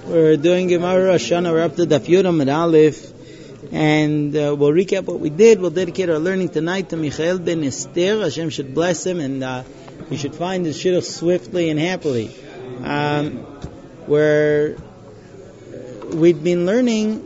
We're doing Gemara Rosh Hashanah. We're up to Daf Yud Amud Aleph, and we'll recap what we did. We'll dedicate our learning tonight to Michael ben Esther. Hashem should bless him, and we should find his shidduch swiftly and happily. Where we'd been learning,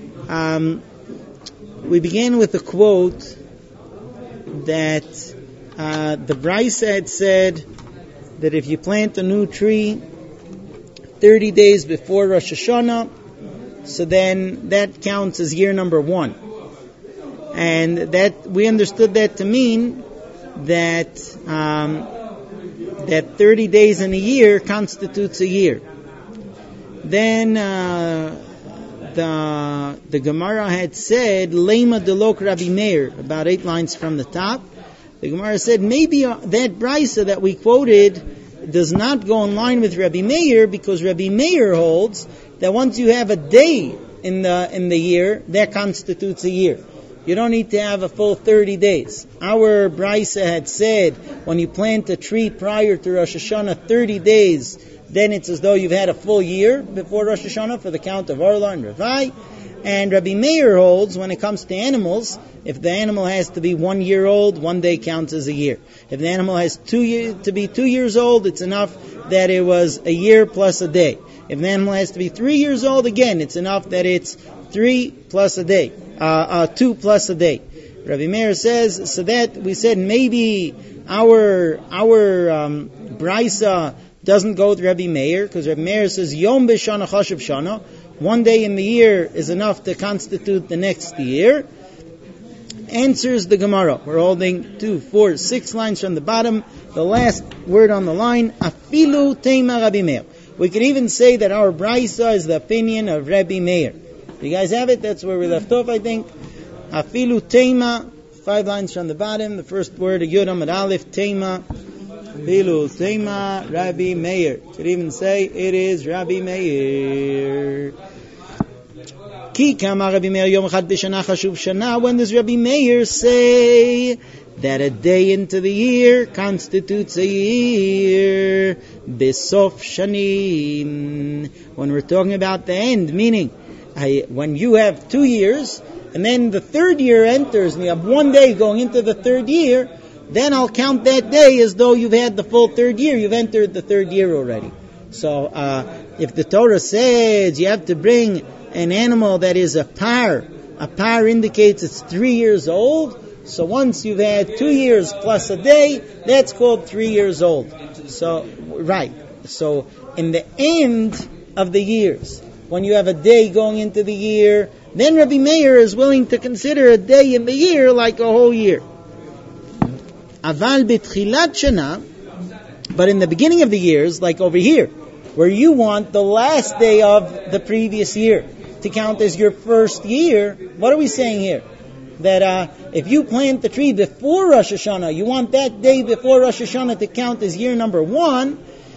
we began with a quote that the Brisa had said that if you plant a new tree 30 days before Rosh Hashanah, so then that counts as year number 1. And that we understood that to mean that that 30 days in a year constitutes a year. Then the Gemara had said, Lema delok Rabbi Meir, about 8 lines from the top. The Gemara said, maybe that brisa that we quoted does not go in line with Rabbi Meir, because Rabbi Meir holds that once you have a day in the year, that constitutes a year. You don't need to have a full 30 days. Our brisa had said, when you plant a tree prior to Rosh Hashanah 30 days, then it's as though you've had a full year before Rosh Hashanah for the count of Orla and Ravai. And Rabbi Meir holds, when it comes to animals, if the animal has to be 1 year old, 1 day counts as a year. If the animal has to be 2 years old, it's enough that it was a year plus a day. If the animal has to be 3 years old, again, it's enough that it's 3 plus a day, 2 plus a day. Rabbi Meir says, so that we said maybe our brisa doesn't go with Rabbi Meir, because Rabbi Meir says, Yom b'shana chashav shana, 1 day in the year is enough to constitute the next year. Answers the Gemara. We're holding 2, 4, 6 lines from the bottom. The last word on the line, Afilu Teima Rabbi Meir. We could even say that our brisa is the opinion of Rabbi Meir. You guys have it? That's where we left off, I think. Afilu Teima, 5 lines from the bottom. The first word, Yud Amud Aleph, Teima. Afilu Teima, Rabbi Meir. Could even say it is Rabbi Meir. Ki kama Rabbi Meir yom echad b'shana chashuv shana. When does Rabbi Meir say that a day into the year constitutes a year? Besof shanim. When we're talking about the end, meaning when you have 2 years and then the 3rd year enters and you have 1 day going into the 3rd year, then I'll count that day as though you've had the full 3rd year. You've entered the 3rd year already. So if the Torah says you have to bring an animal that is a par indicates it's 3 years old. So once you've had 2 years plus a day, that's called 3 years old. So, right. So in the end of the years, when you have a day going into the year, then Rabbi Meir is willing to consider a day in the year like a whole year. Aval betchilat shana, but in the beginning of the years, like over here, where you want the last day of the previous year to count as your first year, what are we saying here? That if you plant the tree before Rosh Hashanah, you want that day before Rosh Hashanah to count as year number 1,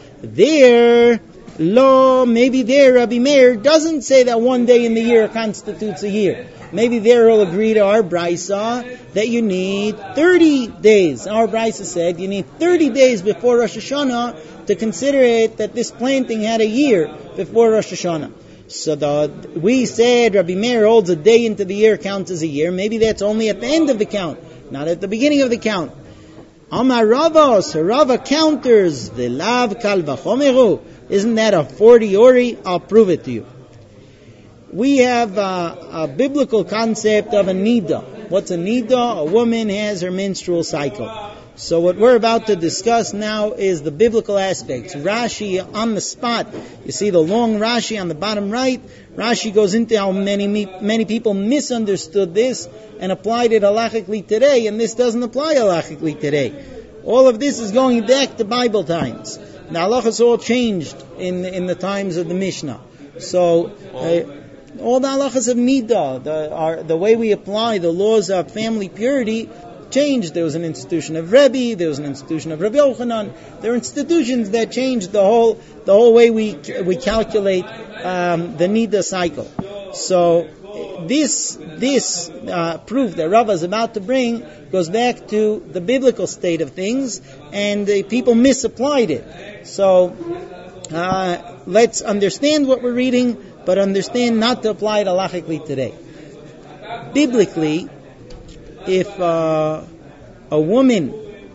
maybe there Rabbi Meir doesn't say that 1 day in the year constitutes a year. Maybe there he'll agree to our brisa that you need 30 days. Our brisa said you need 30 days before Rosh Hashanah to consider it that this planting had a year before Rosh Hashanah. So we said Rabbi Meir holds a day into the year counts as a year. Maybe that's only at the end of the count, not at the beginning of the count. Amar Rava, so Rava counters, V'lav kal v'chomeru. Isn't that a 40 ori? I'll prove it to you. We have a biblical concept of a nida. What's a nida? A woman has her menstrual cycle. So what we're about to discuss now is the biblical aspects. Rashi on the spot. You see the long Rashi on the bottom right. Rashi goes into how many people misunderstood this and applied it halachically today, and this doesn't apply halachically today. All of this is going back to Bible times. The halachas all changed in the times of the Mishnah. So all the halachas of Nida, the way we apply the laws of family purity, changed. There was an institution of Rebbe, there was an institution of Rabbi Yochanan. There are institutions that changed the whole way we calculate the Nida cycle. So this proof that Rava is about to bring goes back to the biblical state of things, and people misapplied it. So let's understand what we're reading, but understand not to apply it halachically today. Biblically, if a woman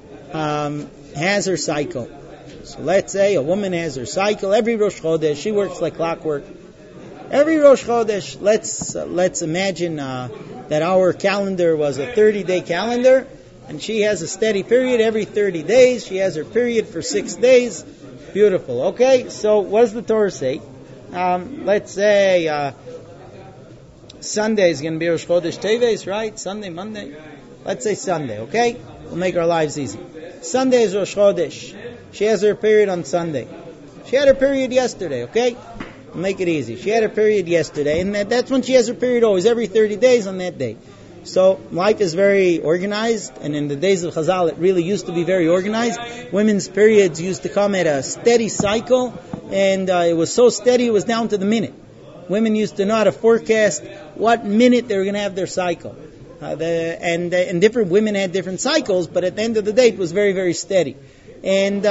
has her cycle, so let's say a woman has her cycle every Rosh Chodesh, she works like clockwork. Every Rosh Chodesh, let's imagine that our calendar was a 30-day calendar, and she has a steady period every 30 days. She has her period for 6 days. Beautiful. Okay, so what does the Torah say? Let's say Sunday is going to be Rosh Chodesh Teves, right? Sunday, Monday. Let's say Sunday, okay? We'll make our lives easy. Sunday is Rosh Chodesh. She has her period on Sunday. She had her period yesterday, okay? We'll make it easy. She had her period yesterday, and that's when she has her period always, every 30 days on that day. So life is very organized, and in the days of Chazal, it really used to be very organized. Women's periods used to come at a steady cycle, and it was so steady it was down to the minute. Women used to know how to forecast what minute they were going to have their cycle. And different women had different cycles, but at the end of the day, it was very, very steady. And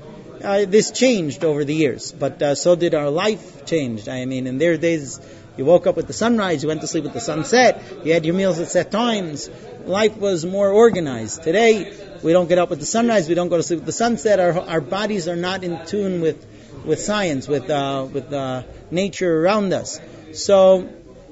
this changed over the years, but so did our life changed. I mean, in their days, you woke up with the sunrise, you went to sleep with the sunset, you had your meals at set times. Life was more organized. Today, we don't get up with the sunrise, we don't go to sleep with the sunset. Our bodies are not in tune with science, with nature around us. So,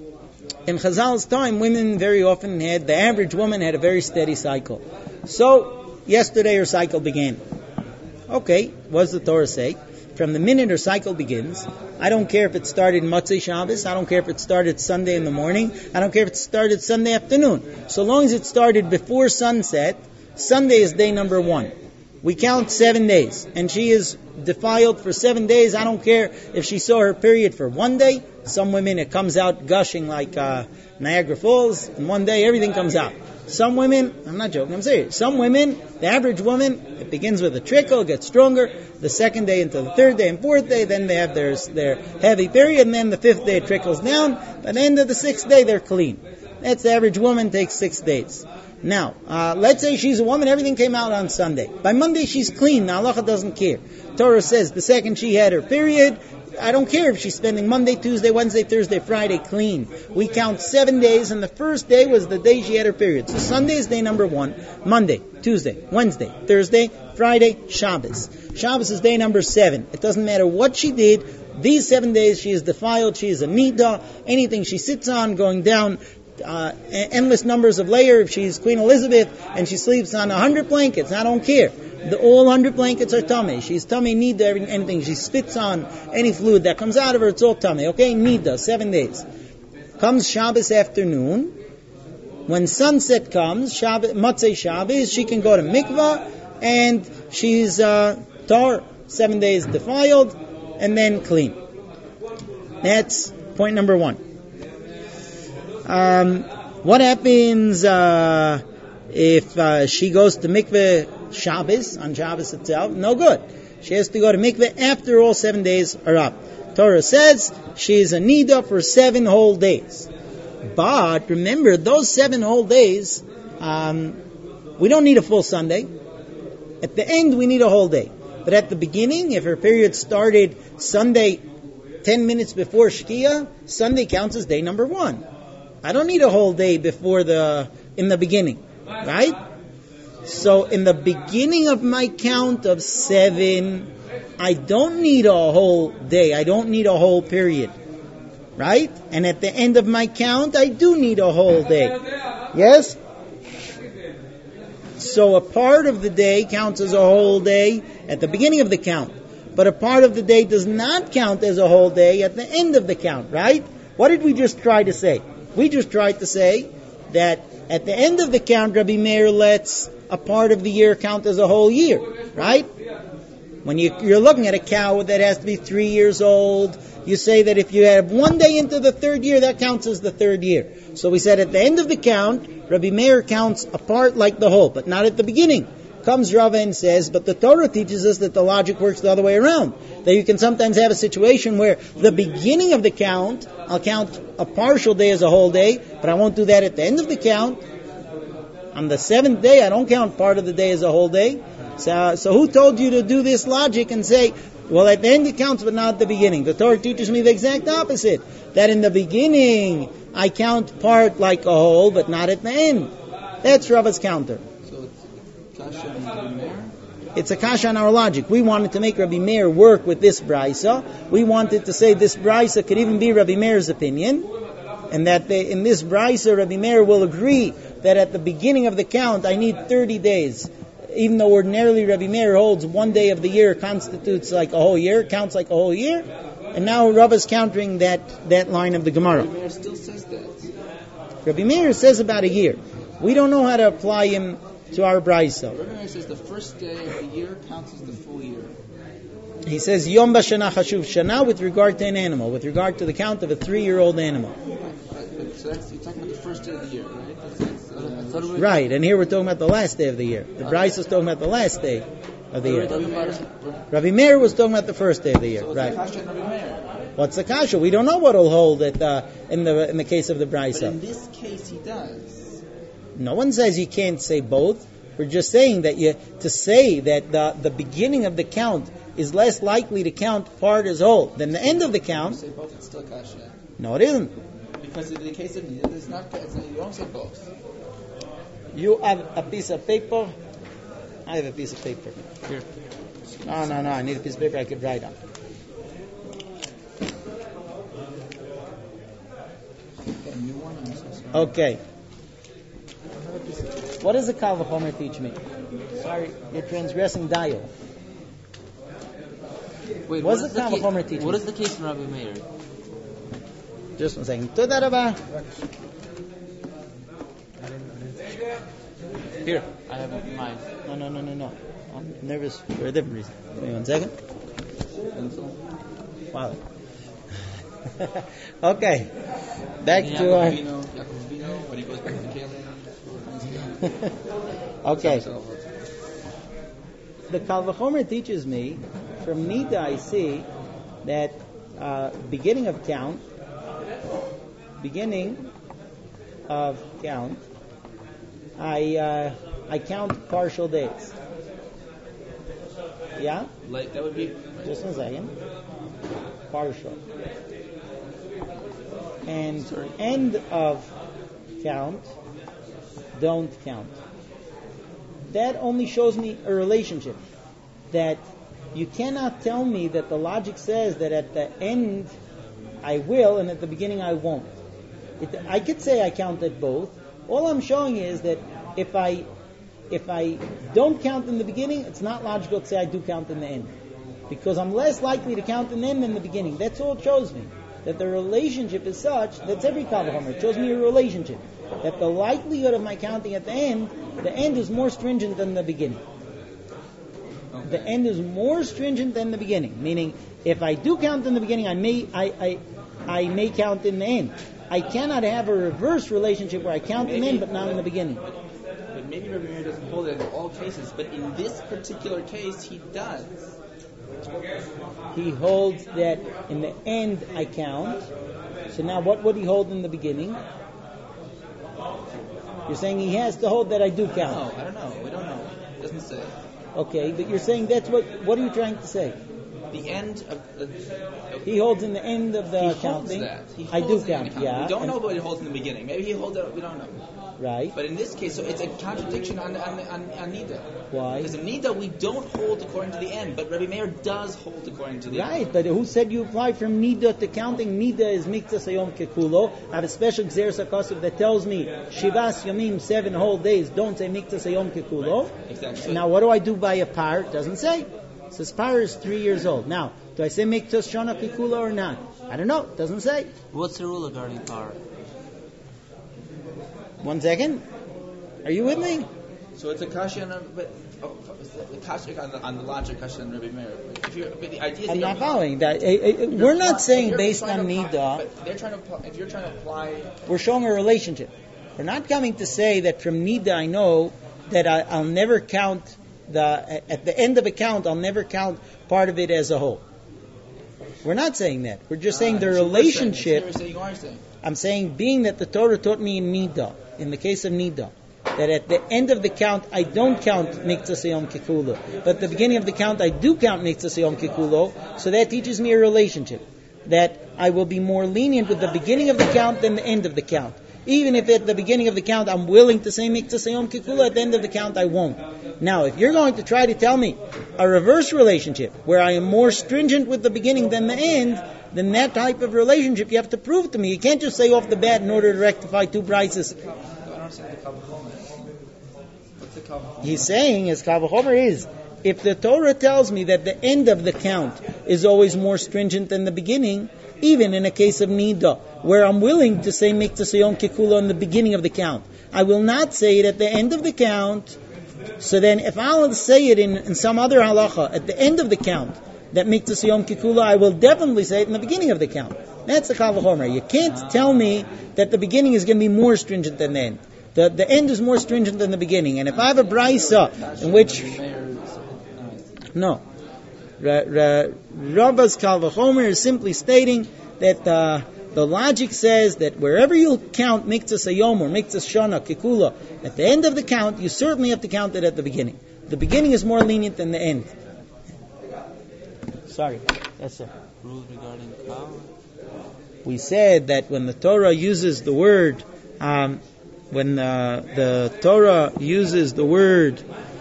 in Chazal's time, women very often the average woman had a very steady cycle. So, yesterday her cycle began. Okay, what does the Torah say? From the minute her cycle begins, I don't care if it started Motzei Shabbos, I don't care if it started Sunday in the morning, I don't care if it started Sunday afternoon. So long as it started before sunset, Sunday is day number 1. We count 7 days, and she is defiled for 7 days. I don't care if she saw her period for 1 day. Some women, it comes out gushing like Niagara Falls, and 1 day everything comes out. Some women, I'm not joking, I'm serious. Some women, the average woman, it begins with a trickle, gets stronger. The 2nd day into the 3rd day and 4th day, then they have their heavy period, and then the 5th day it trickles down. By the end of the 6th day, they're clean. That's the average woman, takes 6 days. Now, let's say she's a woman, everything came out on Sunday. By Monday, she's clean. Now, halacha doesn't care. Torah says the second she had her period, I don't care if she's spending Monday, Tuesday, Wednesday, Thursday, Friday clean. We count 7 days, and the first day was the day she had her period. So Sunday is day number 1. Monday, Tuesday, Wednesday, Thursday, Friday, Shabbos. Shabbos is day number 7. It doesn't matter what she did. These 7 days she is defiled. She is a nida. Anything she sits on, going down endless numbers of layers. If she's Queen Elizabeth and she sleeps on 100 blankets, I don't care. All 100 blankets are tummy. She's tummy, nida, anything she spits on, any fluid that comes out of her, it's all tummy. Okay, nida, 7 days. Comes Shabbos afternoon. When sunset comes, Motzei Shabbos, she can go to mikvah, and she's tar, 7 days defiled, and then clean. That's point number 1. What happens if she goes to mikveh Shabbos, on Shabbos itself? No good. She has to go to mikveh after all 7 days are up. Torah says she is a nida for 7 whole days. But remember, those 7 whole days, we don't need a full Sunday. At the end, we need a whole day. But at the beginning, if her period started Sunday 10 minutes before Shkia, Sunday counts as day number 1. I don't need a whole day in the beginning, right? So in the beginning of my count of 7, I don't need a whole day. I don't need a whole period, right? And at the end of my count, I do need a whole day. Yes? So a part of the day counts as a whole day at the beginning of the count. But a part of the day does not count as a whole day at the end of the count, right? What did we just try to say? We just tried to say that at the end of the count, Rabbi Meir lets a part of the year count as a whole year, right? When you're looking at a cow that has to be 3 years old, you say that if you have 1 day into the 3rd year, that counts as the 3rd year. So we said at the end of the count, Rabbi Meir counts a part like the whole, but not at the beginning. Comes Rava and says, but the Torah teaches us that the logic works the other way around. That you can sometimes have a situation where the beginning of the count, I'll count a partial day as a whole day, but I won't do that at the end of the count. On the 7th day, I don't count part of the day as a whole day. So who told you to do this logic and say, Well, at the end it counts, but not at the beginning. The Torah teaches me the exact opposite. That in the beginning, I count part like a whole, but not at the end. That's Rava's counter. So it's Kasha and Rabbi Meir? It's a kasha on our logic. We wanted to make Rabbi Meir work with this brisa. We wanted to say this brisa could even be Rabbi Meir's opinion. And that in this brisa, Rabbi Meir will agree that at the beginning of the count, I need 30 days. Even though ordinarily Rabbi Meir holds one day of the year constitutes like a whole year, counts like a whole year. And now Rav is countering that line of the Gemara. Rabbi Meir still says that. Rabbi Meir says about a year. We don't know how to apply him to our brisa. Rabbi Meir says the first day of the year counts as the full year. He says Yom B'Shana Chashuv Shana with regard to an animal, with regard to the count of a 3-year-old animal. So you're talking about the first day of the year, right? Right, and here we're talking about the last day of the year. The brisa is talking about the last day of the year. Rabbi Meir was talking about the first day of the year. So right. Kasha and Rabbi Meir. What's the kasha? We don't know what will hold it in the case of the brisa. But in this case, he does. No one says you can't say both. We're just saying that to say that the beginning of the count is less likely to count part as whole than the end of the count. You say both, it's still Kasha. No, it isn't. Because in the case of Nida, you don't say both. You have a piece of paper. I have a piece of paper. Here. No. I need a piece of paper I could write on. A new one. Okay. What does the Kal V'chomer teach me? Sorry, you're transgressing dial. Wait, what does the Kal V'chomer teach me? What is the case in Rabbi Meir? Just one second. Toda Rabba. Here, I have mine. No. I'm nervous for a different reason. Give me 1 second. Wow. Okay. Back to our... When he goes back to Caleb. Okay. The Kal V'chomer teaches me, from Nida I see, that beginning of count, I count partial days. Yeah? Like that would be Just 1 second. Partial. And end of count, don't count. That only shows me a relationship. That you cannot tell me that the logic says that at the end I will and at the beginning I won't. I could say I counted both. All I'm showing is that if I don't count in the beginning, it's not logical to say I do count in the end. Because I'm less likely to count in the end than the beginning. That's all it shows me. That the relationship is such, that's every Kal V'chomer. It shows me a relationship. That the likelihood of my counting at the end is more stringent than the beginning. Okay. The end is more stringent than the beginning. Meaning, if I do count in the beginning, I may count in the end. I cannot have a reverse relationship where I count in the end but not in the beginning. But maybe Rabbi Meir doesn't hold it in all cases, but in this particular case, he does. He holds that in the end I count. So now what would he hold in the beginning? You're saying he has to hold that I do count. No, I don't know. We don't know. It doesn't say. Okay, but you're saying that's what are you trying to say? The end of he holds in the end of the counting. I do count, yeah. We don't know what he holds in the beginning. Maybe he holds it, we don't know. Right. But in this case, so it's a contradiction on Nida. Why? Because in Nida, we don't hold according to the end, but Rabbi Meir does hold according to the end. Right, but who said you apply from Nida to counting? Nida is Mikta Sayom Kekulo. I have a special Gzeres HaKosov that tells me Shivas Yomim, 7 whole days, don't say Mikta Sayom Kekulo. Right. Exactly. Now what do I do by a par? It doesn't say. It says par is 3 years old. Now, do I say Mikta Shana Kekulo or not? I don't know. It doesn't say. What's the rule regarding par? 1 second. Are you with me? So it's a kasha on the logic kasha on Rabbi Meir. But the idea is I'm not following that. We're not saying based on Nida. If you're trying to apply, we're showing a relationship. We're not coming to say that from Nida I know that I'll never count at the end of a count. I'll never count part of it as a whole. We're not saying that. We're just saying the relationship. You are saying. I'm saying being that the Torah taught me in Nida, in the case of Nida, that at the end of the count I don't count Miktzas Yom Kikulo, but at the beginning of the count I do count Miktzas Yom Kikulo. So that teaches me a relationship, that I will be more lenient with the beginning of the count than the end of the count. Even if at the beginning of the count I'm willing to say Miktzas Yom Kikulo, at the end of the count I won't. Now, if you're going to try to tell me a reverse relationship, where I am more stringent with the beginning than the end, then that type of relationship you have to prove to me. You can't just say off the bat in order to rectify two prices. I don't understand the Kavachomer. What's the Kavachomer? He's saying, as Kavachomer is, if the Torah tells me that the end of the count is always more stringent than the beginning, even in a case of Nida, where I'm willing to say Miktzas Yom Kikulo in the beginning of the count, I will not say it at the end of the count. So then if I'll say it in some other halacha at the end of the count, that Miktzas Yom Kikulo, I will definitely say it in the beginning of the count. That's the Kavachomer. You can't tell me that the beginning is going to be more stringent than the end. The end is more stringent than the beginning. And if I have a brisa in which... No. Rabba's Kavachomer is simply stating that the logic says that wherever you count Miktzas Hayom or Miktzas Shana, Kikula, at the end of the count, you certainly have to count it at the beginning. The beginning is more lenient than the end. Sorry. Yes, sir. Rule regarding cow? We said that when the Torah uses the word, when the Torah uses the word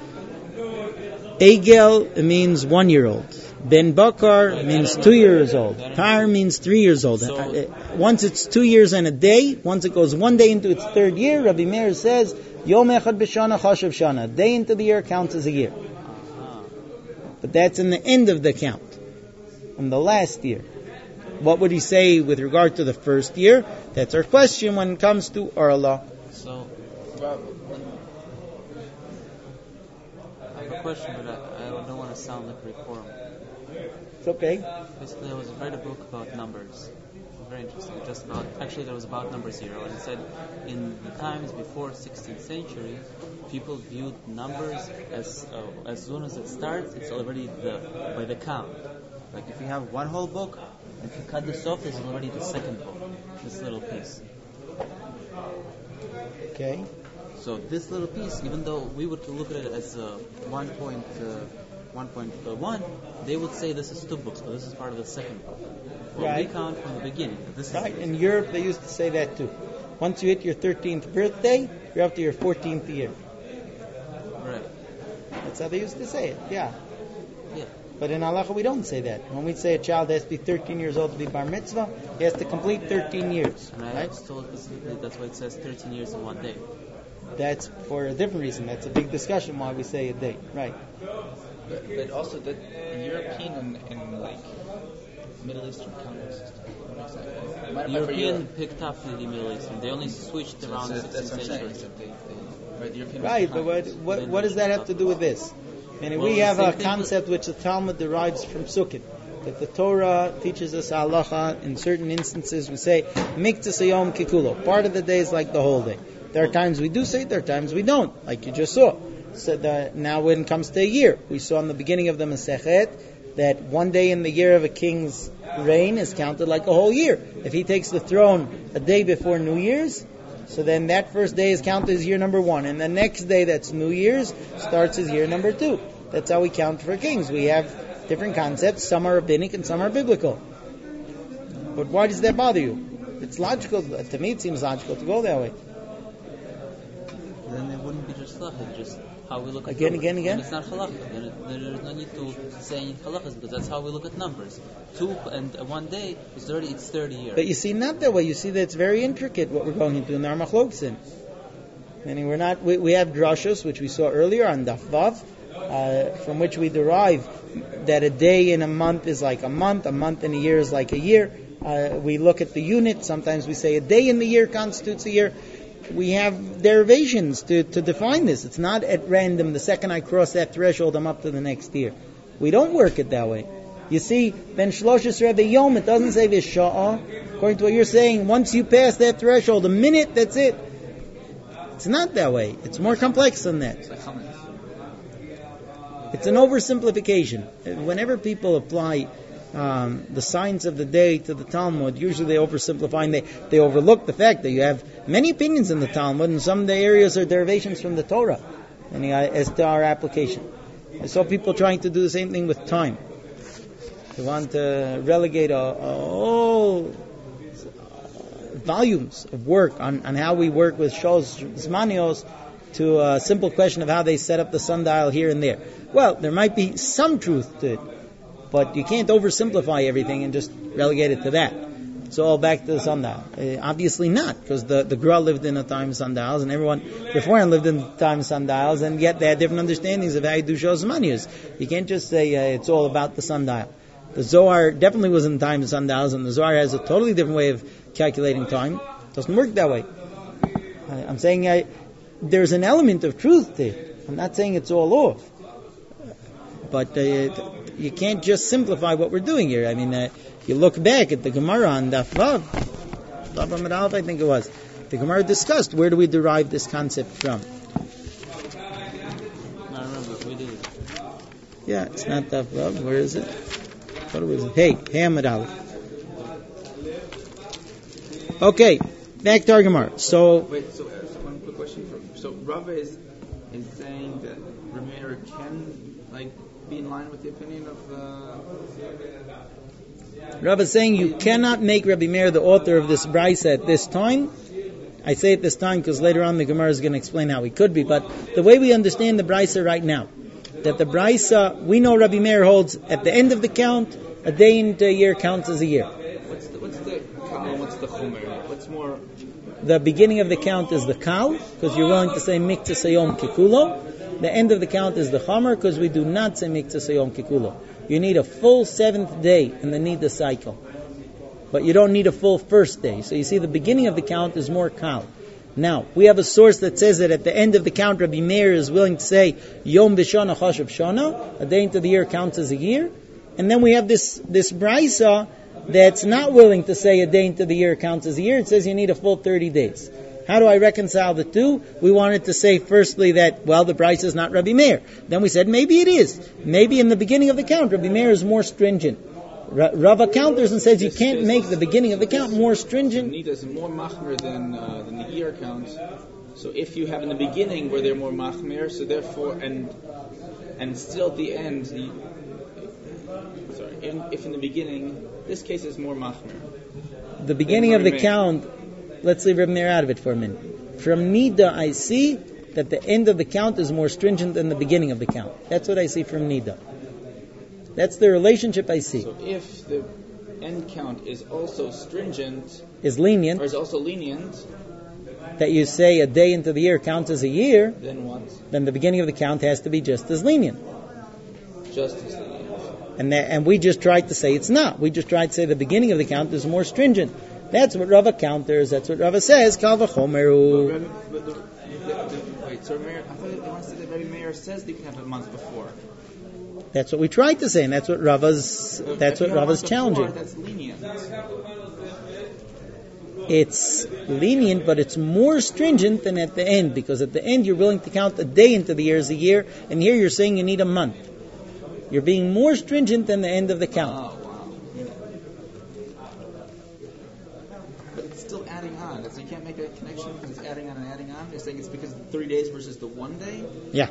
Egel, it means 1 year old. Ben Bakar means 2 years old. Tar means 3 years old. Once it's 2 years and a day, once it goes 1 day into its third year, Rabbi Meir says, Yom Echad B'Shana Chashav Shana. A day into the year counts as a year. But that's in the end of the count, in the last year. What would he say with regard to the first year? That's our question when it comes to Orla. So, I have a question, but I don't want to sound like reform. It's okay. Basically, I was read a book about numbers. Very interesting. There was about number 0, and it said in the times before 16th century, people viewed numbers as soon as it starts, it's already by the count. Like if you have one whole book, if you cut this off, it's already the second book. This little piece. Okay. So this little piece, even though we would look at it as 1.1, they would say this is 2 books, but this is part of the second book. Well, right. We count from the beginning. This right. is In Europe, they used to say that too. Once you hit your 13th birthday, you're up to your 14th year. Right. That's how they used to say it. Yeah. Yeah. But in halacha, we don't say that. When we say a child has to be 13 years old to be bar mitzvah, he has to complete 13 years. And I was told specifically that's why it says 13 years in 1 day. That's for a different reason. That's a big discussion why we say a date. Right. But also the European and like Middle Eastern counting system. European picked up the Middle Eastern. They only switched around the 16th century. Right, but what does that have to do with this? And we have a concept which the Talmud derives from Sukkot, that the Torah teaches us halacha. In certain instances, we say Miktzas Hayom Kikulo. Part of the day is like the whole day. There are times we do say it, there are times we don't, like you just saw. So now when it comes to a year, we saw in the beginning of the Masechet that 1 day in the year of a king's reign is counted like a whole year. If he takes the throne a day before New Year's, so then that first day is counted as year number 1, and the next day that's New Year's starts as year number 2. That's how we count for kings. We have different concepts. Some are rabbinic and some are biblical. But why does that bother you? It's logical. To me, it seems logical to go that way. Then it wouldn't be just halakha, just how we look at Again. And it's not halakha. Then there's no need to say any halachas because that's how we look at numbers. 2 and 1 day is 30. It's 30 years. But you see, not that way. You see that it's very intricate what we're going into in our machloksin. Meaning we have drashos, which we saw earlier on Daf Vav, from which we derive that a day in a month is like a month in a year is like a year. We look at the unit. Sometimes we say a day in the year constitutes a year. We have derivations to define this. It's not at random. The second I cross that threshold, I'm up to the next year. We don't work it that way. You see, Ben Shloshes Rebbe Yom, it doesn't say Visha'ah. According to what you're saying, once you pass that threshold, a minute, that's it. It's not that way. It's more complex than that. It's an oversimplification. Whenever people apply the signs of the day to the Talmud, usually they oversimplify and they overlook the fact that you have many opinions in the Talmud, and some of the areas are derivations from the Torah, and as to our application. I saw people trying to do the same thing with time. They want to relegate all volumes of work on how we work with Shos Zmanios to a simple question of how they set up the sundial here and there. Well, there might be some truth to it, but you can't oversimplify everything and just relegate it to that. It's all back to the sundial. Obviously not, because the Gra lived in a time of sundials, and everyone beforehand lived in a time of sundials, and yet they had different understandings of how you do Shos Zmanios. You can't just say it's all about the sundial. The Zohar definitely was in time of sundials, and the Zohar has a totally different way of calculating time. It doesn't work that way. I'm saying there's an element of truth to it. I'm not saying it's all off. But you can't just simplify what we're doing here. I mean, you look back at the Gemara on Daf Vav Amud Aleph, I think it was. The Gemara discussed where do we derive this concept from. I remember, we did it. Yeah, it's not Daf Vav. Where is it? What was it? Hey Amud Aleph. Okay, back to our Gemara. So one quick question. So Rava is saying that Rabbi Meir can be in line with the opinion of Rava is saying you cannot make Rabbi Meir the author of this brisa at this time. I say at this time because later on the Gemara is going to explain how he could be. But the way we understand the brisa right now, that the brisa, we know Rabbi Meir holds at the end of the count, a day into a year counts as a year. What's the chomer? What's more? The beginning of the count is the kal, because you're willing to say mikta sayom kikulo. The end of the count is the chomer, because we do not say mikta sayom kikulo. You need a full 7th day in the nida cycle, but you don't need a full first day. So you see, the beginning of the count is more kal. Now, we have a source that says that at the end of the count, Rabbi Meir is willing to say Yom B'Shana Chashav Shana, a day into the year counts as a year. And then we have this brisa that's not willing to say a day into the year counts as a year. It says you need a full 30 days. How do I reconcile the two? We wanted to say firstly that, well, the brisa is not Rabbi Meir. Then we said maybe it is. Maybe in the beginning of the count, Rabbi Meir is more stringent. Rava counters and says you can't make the beginning of the count more stringent. Nida is more machmer than the year count. So if you have in the beginning where they're more machmer, so therefore, and still at the end, if in the beginning, this case is more machmer. The beginning of the count, let's leave Rabbi Meir out of it for a minute. From Nida, I see that the end of the count is more stringent than the beginning of the count. That's what I see from Nida. That's the relationship I see. So if the end count is also stringent, is lenient, or is also lenient, that you say a day into the year counts as a year, then what? Then the beginning of the count has to be just as lenient. Just as lenient. And we just tried to say it's not. We just tried to say the beginning of the count is more stringent. That's what Rava counters. That's what Rava says. Kal v'chomeru. Wait, so I thought they want to say that Rabbi Meir says they can have a month before. That's what we tried to say, and that's what Rava's challenging. That's lenient. It's lenient, but it's more stringent than at the end, because at the end you're willing to count a day into the year as a year, and here you're saying you need a month. You're being more stringent than the end of the count. Oh, wow. But it's still adding on. So you can't make a connection because it's adding on and adding on. You're saying it's because of the 3 days versus the 1 day? Yeah.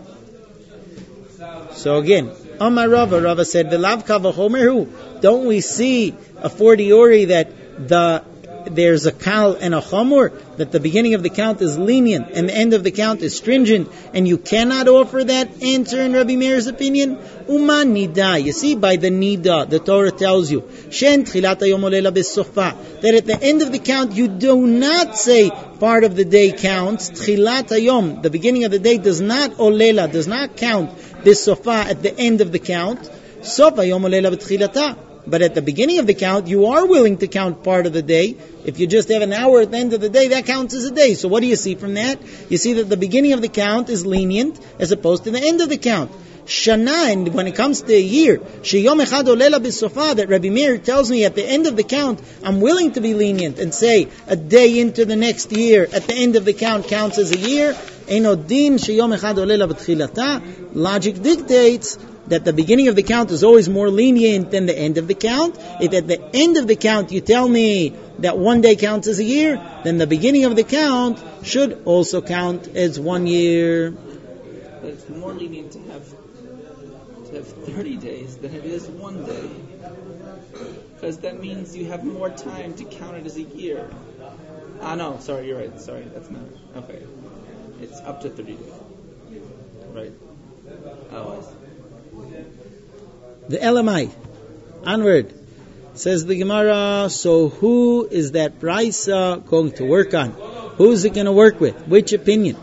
So again, Amar Rava said, "V'lav kavachomeru." Don't we see a fortiori that there's a kal and a chomor, that the beginning of the count is lenient and the end of the count is stringent, and you cannot offer that answer in Rabbi Meir's opinion? Uman nida. You see, by the nida, the Torah tells you, Shen tchilat hayom olela b'sofa, that at the end of the count you do not say part of the day counts. Tchilat hayom, the beginning of the day, does not olela, does not count b'sofa at the end of the count. Sof hayom olela b'tchilata. But at the beginning of the count, you are willing to count part of the day. If you just have an hour at the end of the day, that counts as a day. So what do you see from that? You see that the beginning of the count is lenient as opposed to the end of the count. Shana, and when it comes to a year, Sheyom Echad Olela B'Sofa, that Rabbi Meir tells me at the end of the count, I'm willing to be lenient and say a day into the next year, at the end of the count counts as a year. Eino din Sheyom Echad Olela B'Tchilata. Logic dictates that the beginning of the count is always more lenient than the end of the count. If at the end of the count you tell me that 1 day counts as a year, then the beginning of the count should also count as 1 year. But it's more lenient to have 30 days than it is 1 day. Because that means you have more time to count it as a year. No, sorry, you're right. Sorry, that's not. Okay. It's up to 30 days. Right. Oh, I see. The Elamai. Onward. Says the Gemara, so who is that Brisa going to work on? Who's it going to work with? Which opinion?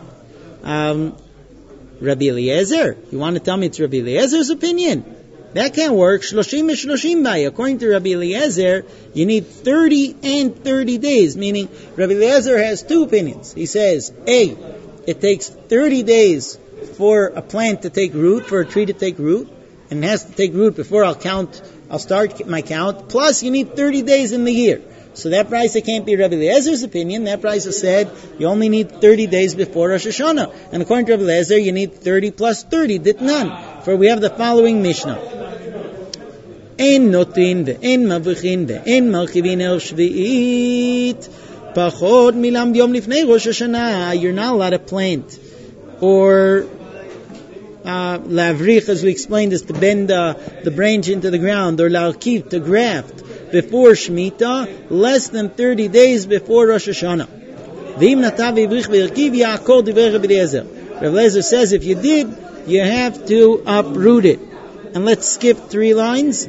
Rabbi Eliezer? You want to tell me it's Rabbi Eliezer's opinion? That can't work. Shloshim is shloshim bai. According to Rabbi Eliezer, you need 30 and 30 days. Meaning, Rabbi Eliezer has two opinions. He says, A, it takes 30 days for a plant to take root, for a tree to take root, and it has to take root before I'll start my count. Plus, you need 30 days in the year. So that Brisa can't be Rabbi Eliezer's opinion. That Brisa said you only need 30 days before Rosh Hashanah. And according to Rabbi Eliezer, you need 30 plus 30. Ditnan. For we have the following Mishnah. Ein notin ve'en mavrichin ve'en marchivin el shvi'it pachod milam yom lifnei Rosh Hashanah. You're not allowed to plant or lavrich, as we explained, is to bend the branch into the ground, or larkiv, to graft, before Shemitah, less than 30 days before Rosh Hashanah. V'im natav ivrich v'yarkiv ya'akol divrei Rabbi Eliezer. Rabbi Eliezer says if you did, you have to uproot it. And let's skip 3 lines.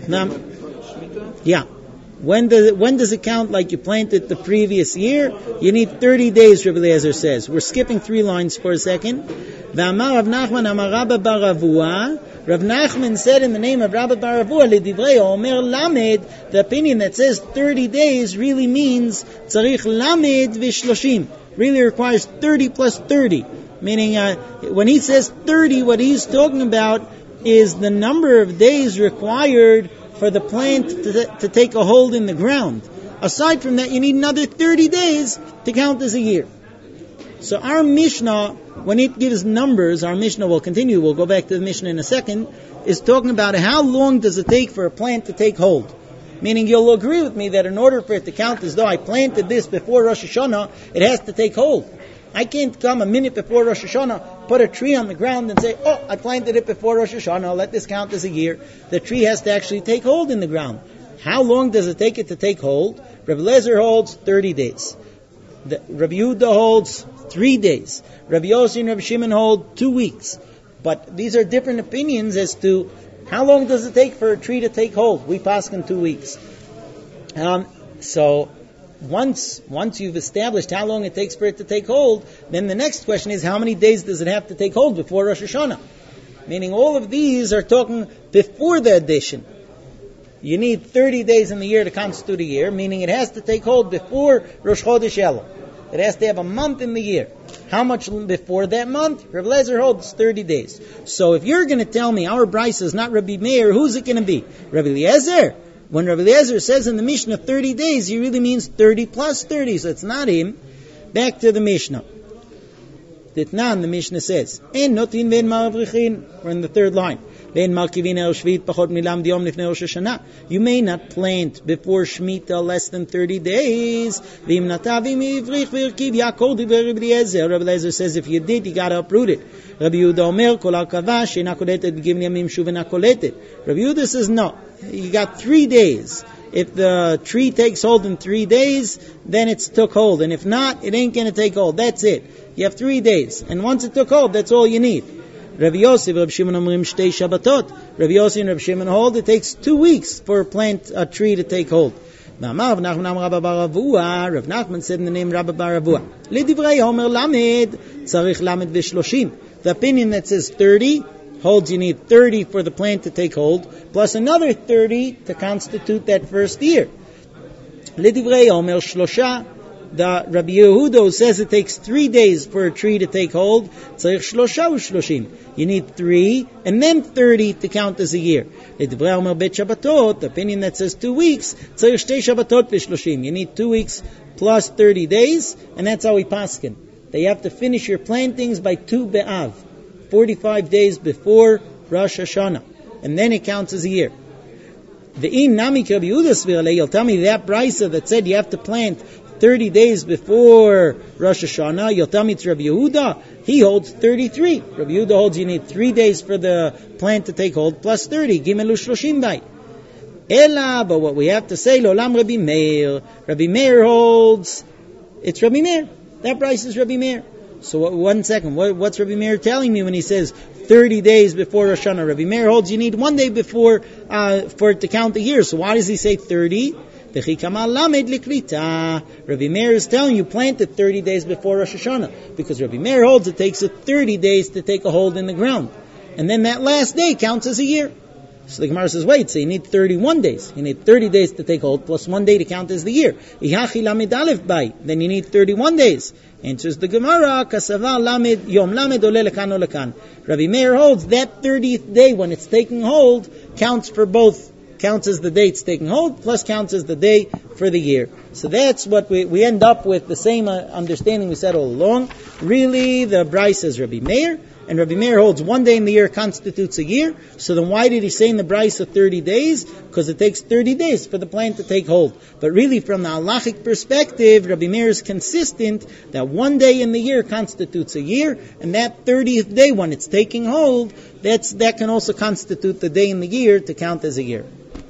Yeah. When does it count like you planted the previous year? You need 30 days, Rabbi Eliezer says. We're skipping 3 lines for a second. V'amar Rav Nachman amar Rabba bar Avua. Rav Nachman said in the name of Rabba bar Avua, L'divrei Omer Lamed, the opinion that says 30 days really means tzarich Lamed v'shloshim. Really requires 30 plus 30. Meaning, when he says 30, what he's talking about is the number of days required for the plant to take a hold in the ground. Aside from that, you need another 30 days to count as a year. So our Mishnah, when it gives numbers, our Mishnah will continue, we'll go back to the Mishnah in a second, is talking about how long does it take for a plant to take hold. Meaning you'll agree with me that in order for it to count as though I planted this before Rosh Hashanah, it has to take hold. I can't come a minute before Rosh Hashanah, put a tree on the ground and say, oh, I planted it before Rosh Hashanah, let this count as a year. The tree has to actually take hold in the ground. How long does it take it to take hold? Rabbi Eliezer holds 30 days. Rabbi Yehuda holds 3 days. Rabbi Yossi and Rabbi Shimon hold 2 weeks. But these are different opinions as to how long does it take for a tree to take hold. We pass in 2 weeks. So once you've established how long it takes for it to take hold, then the next question is how many days does it have to take hold before Rosh Hashanah? Meaning all of these are talking before the addition. You need 30 days in the year to constitute a year, meaning it has to take hold before Rosh Chodesh Elul. It has to have a month in the year. How much before that month? Rabbi Eliezer holds 30 days. So if you're going to tell me our Brisa is not Rabbi Meir, who's it going to be? Rabbi Eliezer? When Rabbi Eliezer says in the Mishnah 30 days, he really means 30 plus 30, so it's not him. Back to the Mishnah. Ditnan, the Mishnah says, En notin ven ma'avrichin. We're in the 3rd line. You may not plant before Shemitah less than 30 days. Rabbi Eliezer says if you did, you got to uproot it. Rabbi Yehuda says no. You got 3 days. If the tree takes hold in 3 days, then it's took hold. And if not, it ain't going to take hold. That's it. You have 3 days. And once it took hold, that's all you need. Rabbi Yossi and Rabbi Shimon omrim shtei Shabbatot. Rabbi Yossi and Rabbi Shimon hold it takes 2 weeks for a tree to take hold. Rav Nachman said in the name Rabba bar Avua, L'divrei Omer Lamed, tzarich Lamed v'shloshim. The opinion that says 30 holds you need 30 for the plant to take hold, plus another 30 to constitute that first year. L'divrei Omer Shlosha. The Rabbi Yehuda says it takes 3 days for a tree to take hold. Tzarich shlosha u'shloshim. You need 3 and then 30 to count as a year. L'divrei Omer bet Shabbatot, the opinion that says 2 weeks. Tzarich shtei Shabbatot v'shloshim. You need 2 weeks plus 30 days, and that's how we paskin. That you have to finish your plantings by Tu B'Av, 45 days before Rosh Hashanah. and then it counts as a year. The in nami Rabbi Yehuda, you'll tell me that brisa that said you have to plant 30 days before Rosh Hashanah, you'll tell me it's Rabbi Yehuda. He holds 33. Rabbi Yehuda holds you need 3 days for the plant to take hold, plus 30. Gimelu shloshim dai. Ela, but what we have to say, Lolam Rabbi Meir. Rabbi Meir holds, it's Rabbi Meir. That price is Rabbi Meir. So 1 second, what's Rabbi Meir telling me when he says 30 days before Rosh Hashanah? Rabbi Meir holds you need 1 day before for it to count the year. So why does he say 30? Rabbi Meir is telling you plant it 30 days before Rosh Hashanah, because Rabbi Meir holds it takes it 30 days to take a hold in the ground, and then that last day counts as a year. So the Gemara says, wait, so you need 31 days. You need 30 days to take hold, plus 1 day to count as the year. Then you need 31 days. Answers the Gemara, Kasava lamed, Yom lamed ole lekan ole lekan. Rabbi Meir holds that 30th day when it's taking hold counts for both. Counts as the day it's taking hold, plus counts as the day for the year. So that's what we end up with, the same understanding we said all along. Really, the Bryce says Rabbi Meir, and Rabbi Meir holds 1 day in the year constitutes a year. So then why did he say in the Bryce of 30 days? Because it takes 30 days for the plant to take hold. But really, from the halachic perspective, Rabbi Meir is consistent that 1 day in the year constitutes a year, and that 30th day when it's taking hold, that can also constitute the day in the year to count as a year.